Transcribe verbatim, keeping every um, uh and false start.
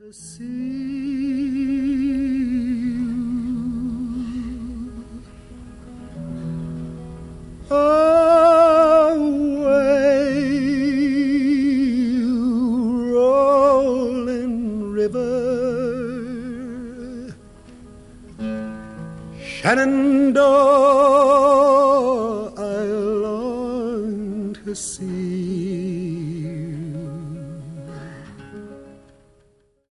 see you away, rolling river, Shenandoah, I long to see.